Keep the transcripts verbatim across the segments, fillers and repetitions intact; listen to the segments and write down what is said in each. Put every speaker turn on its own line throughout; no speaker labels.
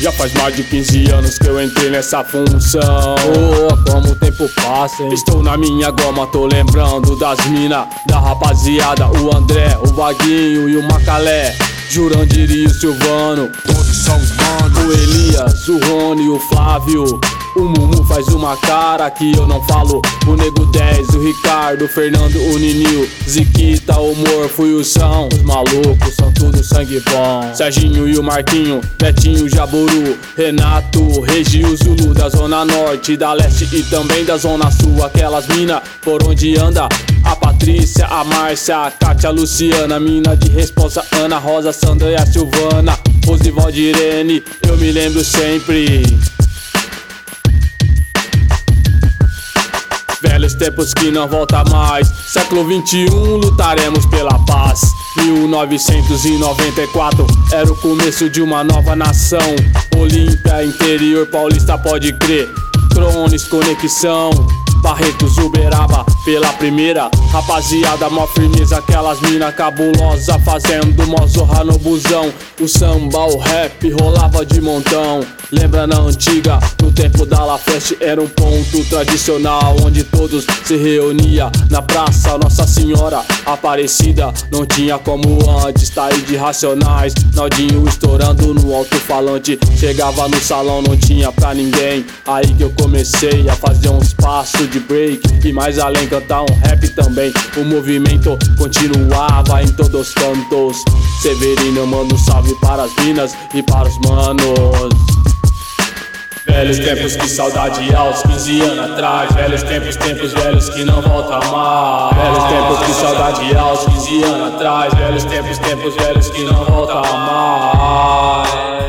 Já faz mais de quinze anos que eu entrei nessa função.
Oh, como o tempo passa, hein?
Estou na minha goma, tô lembrando das mina, da rapaziada, o André, o Vaguinho e o Macalé, Jurandir e o Silvano,
todos são os manos.
o Elias, o Rony, o Flávio. O Mumu faz uma cara que eu não falo. O Nego dez, o Ricardo, o Fernando, o Nininho, Ziquita, o Morfo e o São. Os malucos são tudo sangue bom. Serginho e o Marquinho, Betinho, Jaburu, Renato, Regi, o Zulu da Zona Norte, da Leste e também da Zona Sul. Aquelas mina por onde anda a Patrícia, a Márcia, a Kátia, a Luciana, mina de responsa, Ana Rosa, Sandra e a Silvana, Rosivaldo, Irene, eu me lembro sempre. Velhos tempos que não volta mais. Século vinte e um, lutaremos pela paz. Mil novecentos e noventa e quatro era o começo de uma nova nação. Olímpia, interior paulista, pode crer. Trones, conexão, Barretos, Uberaba, pela primeira. Rapaziada, mó firmeza, aquelas mina cabulosa, fazendo mó zorra no busão. O samba, o rap, rolava de montão. Lembra na antiga, no tempo da La Feste, era um ponto tradicional, onde todos se reuniam na praça Nossa Senhora Aparecida. Não tinha como antes, tá aí de Racionais, Naldinho estourando no alto-falante. Chegava no salão, não tinha pra ninguém. Aí que eu comecei a fazer uns passos de break e mais além cantar um rap também. O movimento continuava em todos os cantos. Severino, eu mando um salve para as minas e para os manos. Velhos tempos, que saudade aos quinze anos atrás. Velhos tempos, tempos velhos que não voltam mais. Velhos tempos, que saudade aos quinze anos atrás. Velhos tempos, tempos velhos que não voltam mais.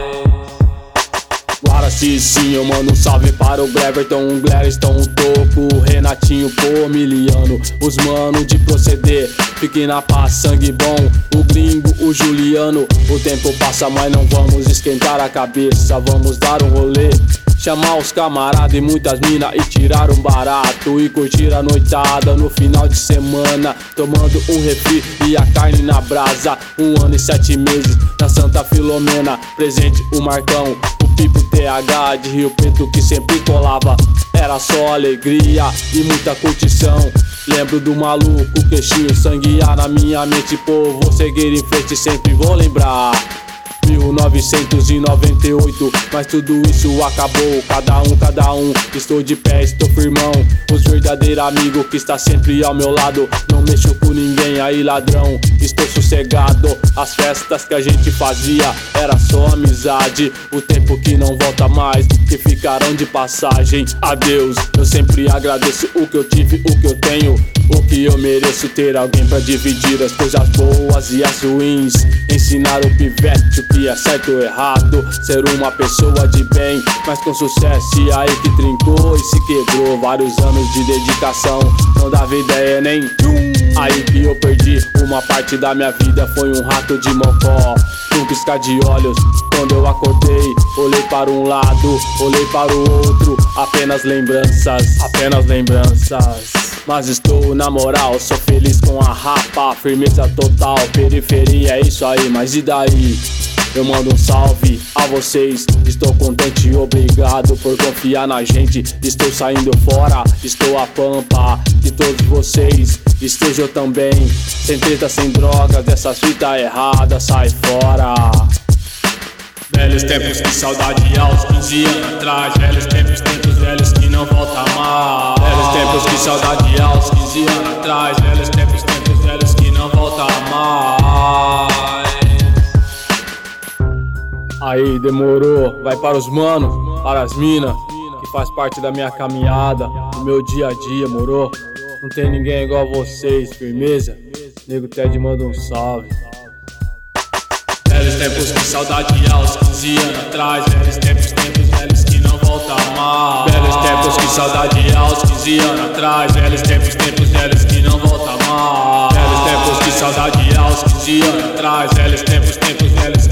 Guaraci, sim, eu mando um salve para o Gleverton, o Gleriston, o Toco, o Renatinho, pô, Miliano, os manos de proceder. Fique na paz, sangue bom, o Gringo, o Juliano. O tempo passa, mas não vamos esquentar a cabeça, vamos dar um rolê. Chamar os camaradas e muitas minas e tirar um barato e curtir a noitada no final de semana, tomando um refri e a carne na brasa. Um ano e sete meses na Santa Filomena, presente o Marcão, o Pipo T H de Rio Preto que sempre colava. Era só alegria e muita curtição. Lembro do maluco, queixinho, sanguear na minha mente. Pô, vou seguir em frente, sempre vou lembrar. Mil novecentos e noventa e oito, mas tudo isso acabou. Cada um, cada um, estou de pé, estou firmão. Os verdadeiros amigos que está sempre ao meu lado. Não mexo com ninguém aí, ladrão, estou sossegado. As festas que a gente fazia era só amizade. O tempo que não volta mais, que ficarão de passagem. Adeus, eu sempre agradeço o que eu tive, o que eu tenho. O que eu mereço, ter alguém pra dividir as coisas boas e as ruins. Ensinar o pivete o que é certo ou errado. Ser uma pessoa de bem, mas com sucesso. E aí que trincou e se quebrou. Vários anos de dedicação, não dava ideia nem aí que eu perdi uma parte da minha vida. Foi um rato de mocó, um piscar de olhos. Quando eu acordei, olhei para um lado, olhei para o outro. Apenas lembranças, apenas lembranças. Mas estou na moral, sou feliz com a rapa. Firmeza total, periferia, é isso aí, mas e daí? Eu mando um salve a vocês. Estou contente e obrigado por confiar na gente. Estou saindo fora, estou a pampa de todos vocês. Estejam também, sem treta, sem drogas. Dessa fita errada, sai fora. Velhos tempos, que saudade aos quinze anos atrás. Velhos tempos, tempos velhos que não voltam mais. Velhos tempos, que saudade aos quinze anos atrás. Velhos tempos, tempos velhos que não voltam mais. Aí, demorou. Vai para os manos, para as minas, que faz parte da minha caminhada, do meu dia a dia, morou? Não tem ninguém igual a vocês, firmeza? Nego Ted manda um salve. Velhos tempos, que saudade aos quinze anos atrás. Velhos tempos, tempos velhos que não voltam mais. Velhos tempos, que saudade aos quinze anos atrás. Velhos tempos, tempos velhos que não voltam mais. Velhos tempos, que saudade aos quinze anos atrás. Velhos tempos, tempos velhos